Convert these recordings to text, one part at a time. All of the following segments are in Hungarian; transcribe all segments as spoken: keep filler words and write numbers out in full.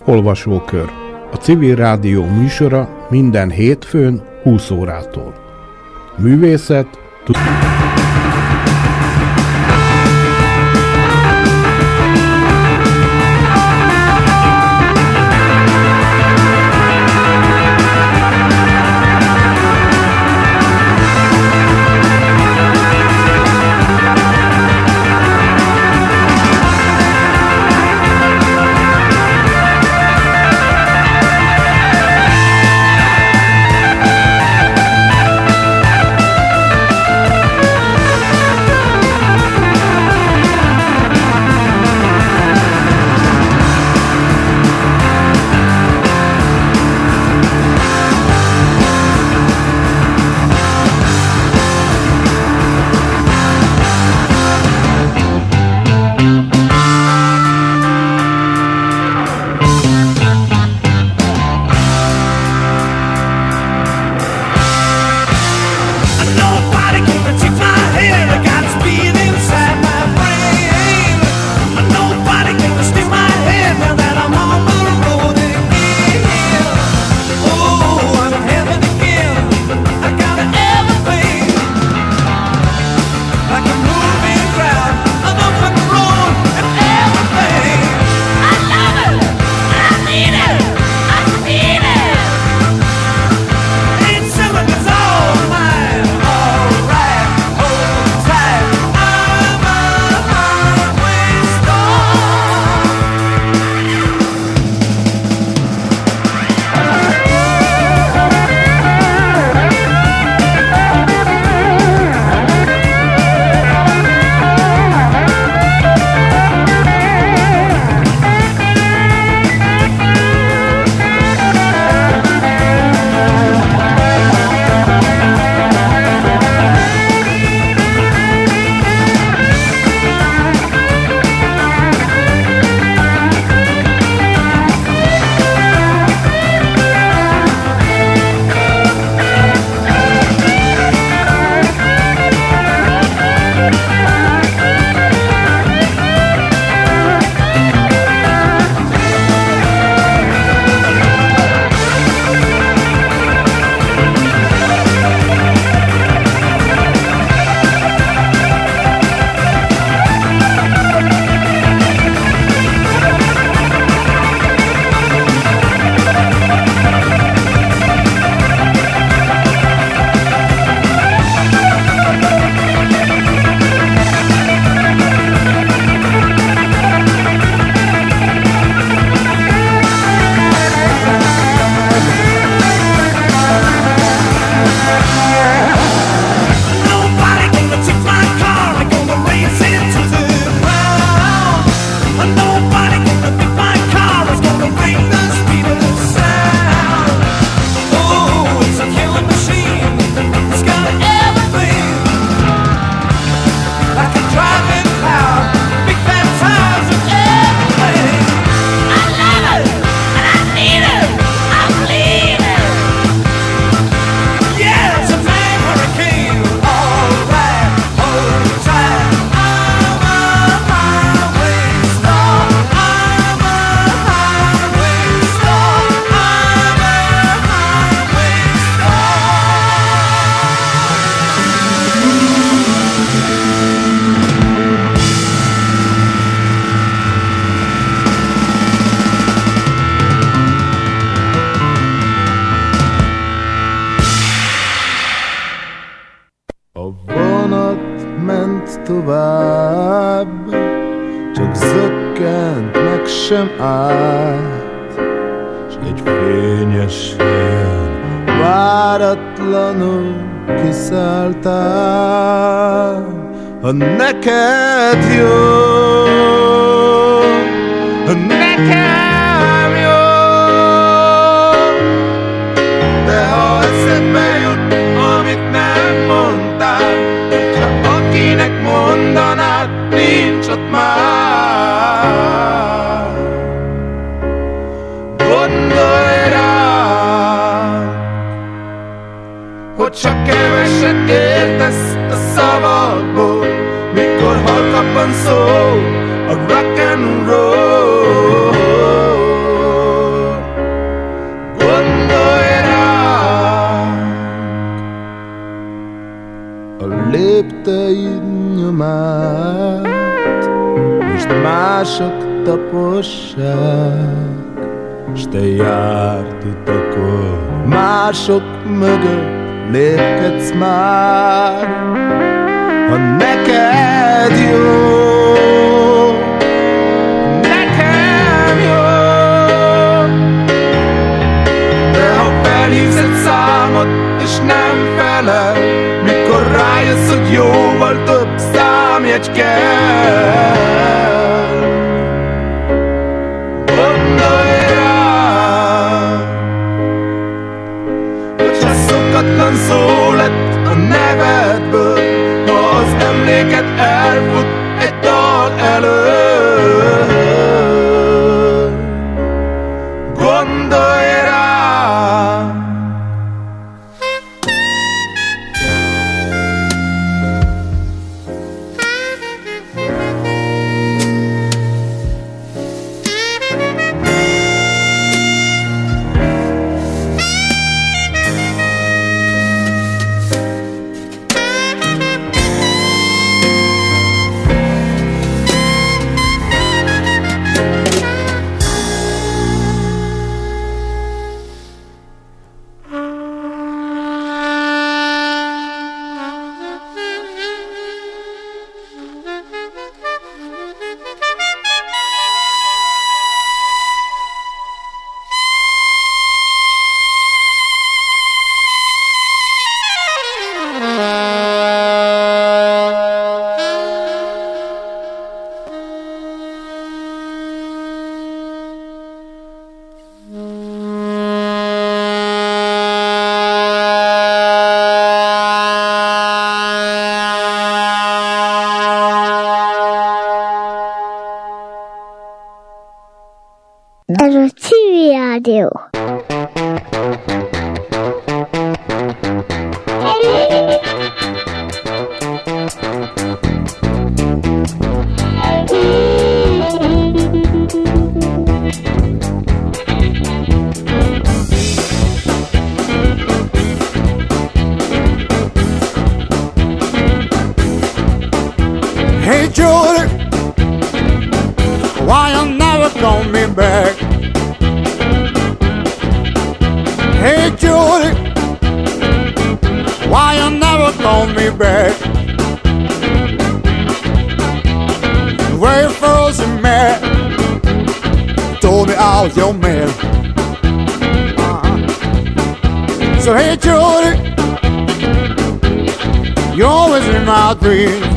Olvasókör. A Civil Rádió műsora minden hétfőn húsz órától. Művészet, tud- tovább, csak zökkent meg sem állt, s egy fényes helyen váratlanul kiszálltál. Ha neked jó, ha nekem jó, de ha eszedbe jut, amit nem mondtál, hogyha akinek mondanád, nincs ott már, gondolj rá, hogy csak keveset értesz a szavakból, mikor halkabban szól a rock and roll. a lépteid nyomát, és mások tapossák, s te járt utakon, mások mögött lépkedsz már, ha neked jó, nekem jó. De ha felhívsz egy számot, és nem felel, mikor rájössz, hogy jóval több számjegy kell, gondolj rá, hogyha szokatlan szó lett a nevedből, ha az emléket elfut egy dal elől, gondolj rá. Ez a Civil Rádió. Hey Julie, why you never call me back? Hey Julie, why you never call me back? When you first met, told me I was your man. Uh-huh. So hey Julie, you're always in my dreams.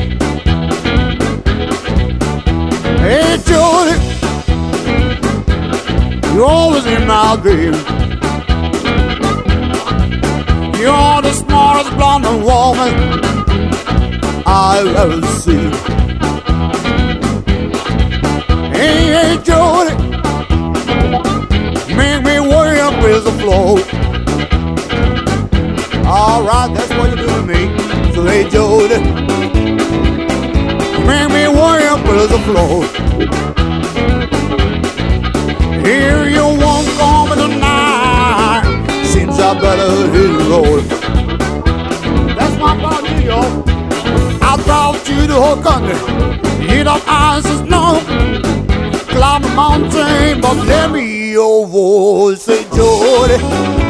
Hey Julie, you're always in my dreams. You're the smartest blonde woman I've ever seen. Hey, hey Julie, make me worry up with the flow. Alright, that's what you do to me. So hey Julie, make me worry up with the flow. Here you won't call me tonight, seems I better hit the road. That's my body, yo. I brought you the whole country, hit up ice no, climb a mountain, but let me hear your voice. Say Jody,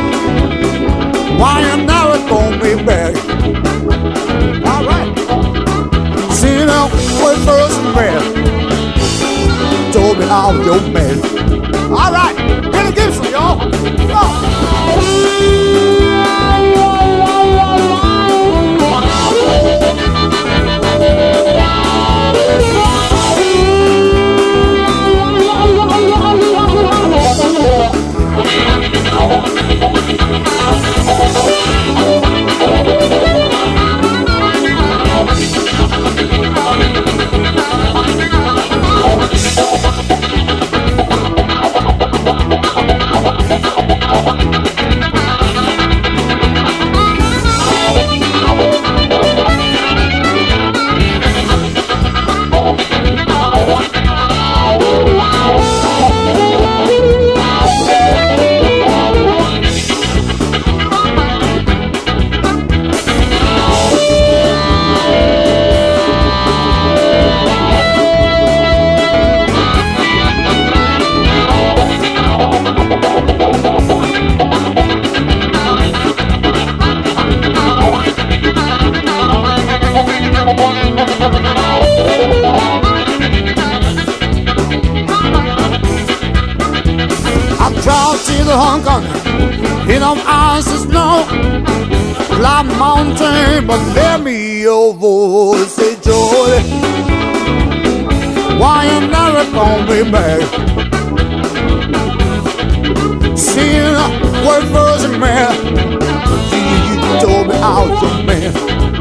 why you never call me back? Alright, see now, when first met, told me I was your man. Alright, Billy Gibson, y'all. Some ice is snow, like mountain, but let me your voice say, Joy, why you never call me back? Seeing what was a man, you told me I was a man.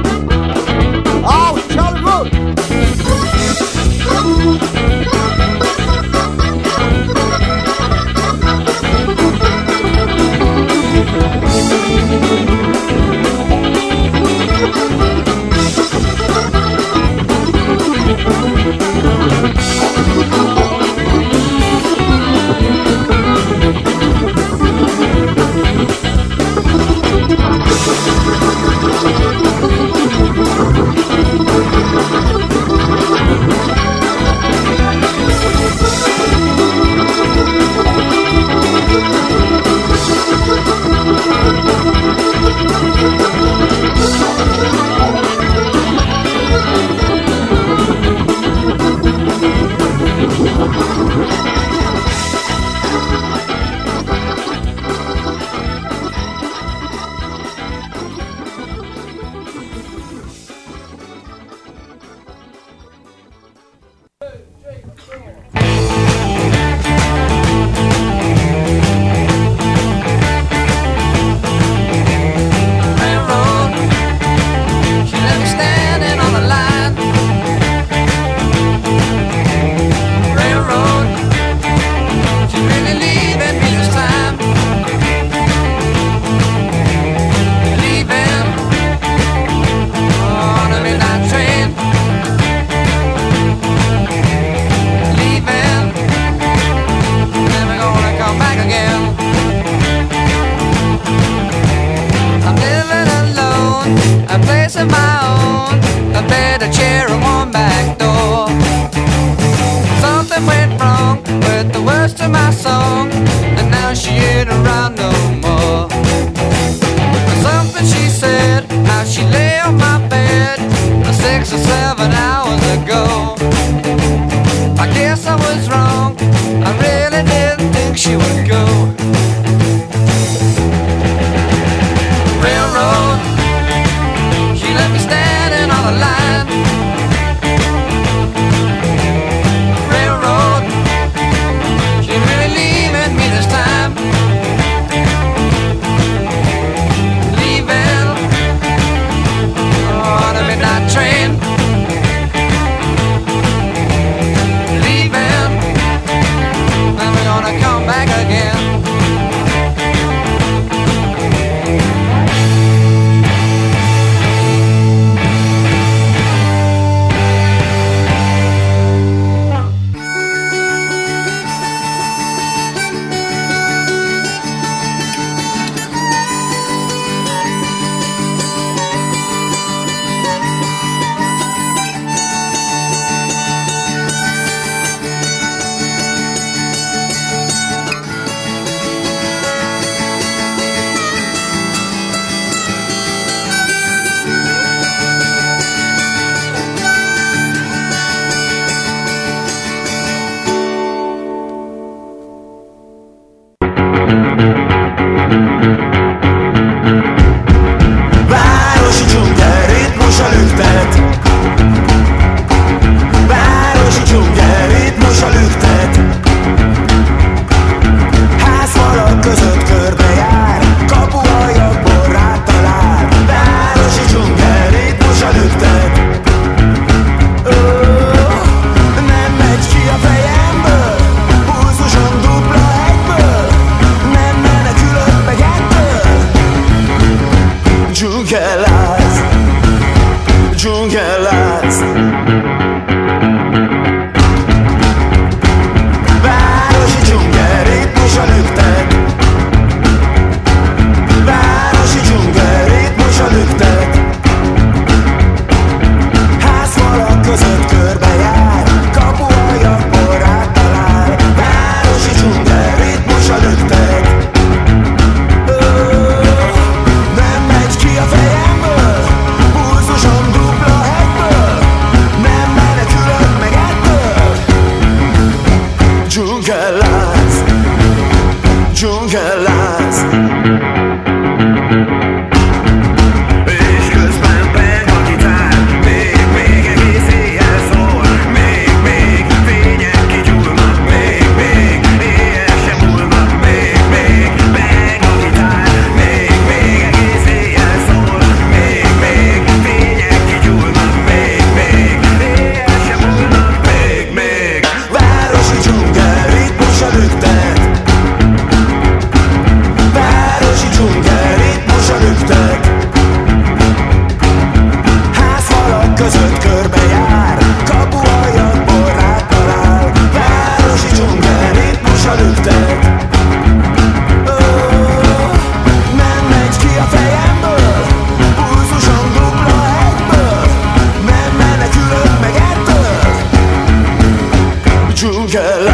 Oh, Charlie, look. angel.